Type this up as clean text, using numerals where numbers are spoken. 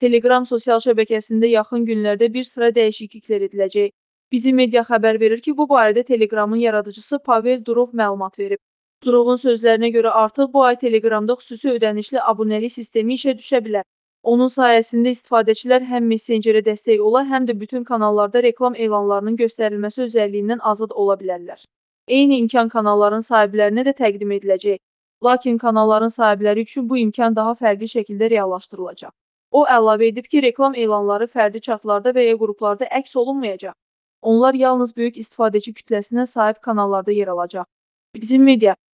Telegram sosial şəbəkəsində yaxın günlərdə bir sıra dəyişikliklər ediləcək. Bizim media xəbər verir ki, bu barədə Telegramın yaradıcısı Pavel Durov məlumat verib. Durovun sözlərinə görə artıq bu ay Telegramda xüsusi ödənişli abunəlik sistemi işə düşə bilər. Onun sayəsində istifadəçilər həm messencerə dəstək ola, həm də bütün kanallarda reklam elanlarının göstərilməsi özəlliyindən azad ola bilərlər. Eyni imkan kanalların sahiblərinə də təqdim ediləcək. Lakin kanalların sahibləri üçün bu imkan daha fərqli şəkildə reallaşdırılacaq. O əlavə edib ki, reklam elanları fərdi çatlarda və ya qruplarda əks olunmayacaq. Onlar yalnız böyük istifadəçi kütləsinə sahib kanallarda yer alacaq. Bizim media